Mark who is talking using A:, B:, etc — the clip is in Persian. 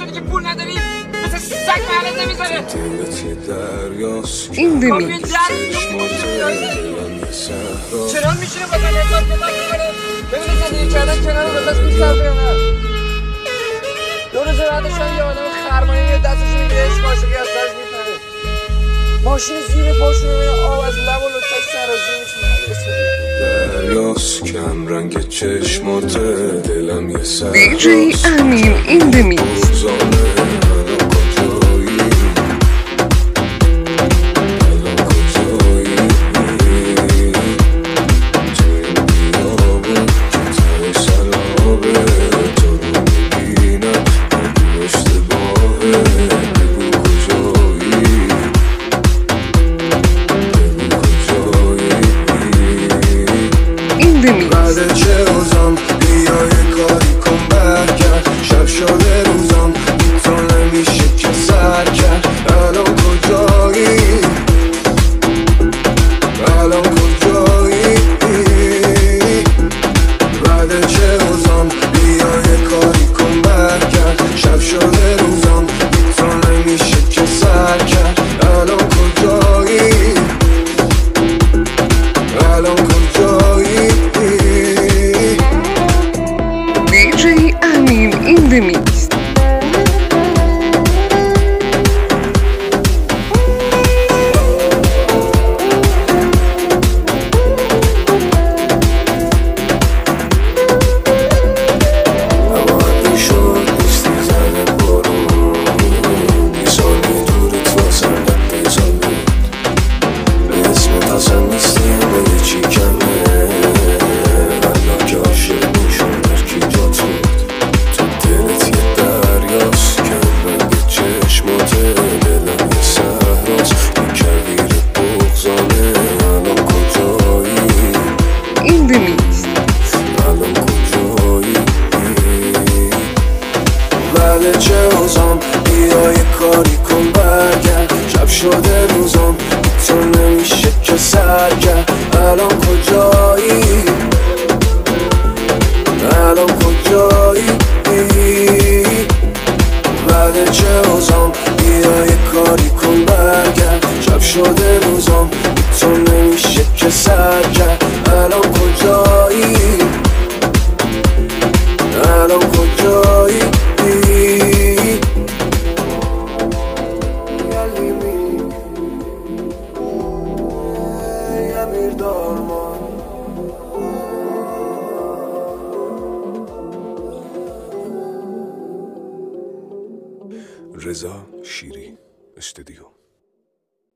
A: میگه که پول نداری مثل سگ محلت نمیذاره.
B: این دمی
A: چرا میشینه با من حساب کتاب میکنه ببینه زندگی کردن کنار رو بساز بیشتر بیانه. دو روز بعدش هم یه آدم خرمانی میاد دستش میگیره عشق عاشقی از سرش میپره. ماشین زیر پاشو میبینه آب از لب و لطفش سرازی میشه.
C: دریاست کم رنگ چشمات دلم یه سر
B: دیجی امین این دمی
C: بعد چه روزم بیا یه کاری کن برگرد شب شده روزم بی تو نمیشه که سر کرد. الان کجایی الان کجایی بعد چه روزم بیا یه کاری کن برگرد شب شده روزم بی تو نمیشه که سر کرد. الان کجایی الان کجایی
B: دیجی امین این دمیکس.
C: بعد چه روزم بیا یه کاری کن برگرد شب شده روزم بی تو نمیشه که سر کرد. الان کجایی الان کجایی بعد چه روزم بیا یه کاری کن برگرد شب شده روزم بی تو نمیشه که سر کرد. الان کجایی الان کجایی رضا شیری استودیو.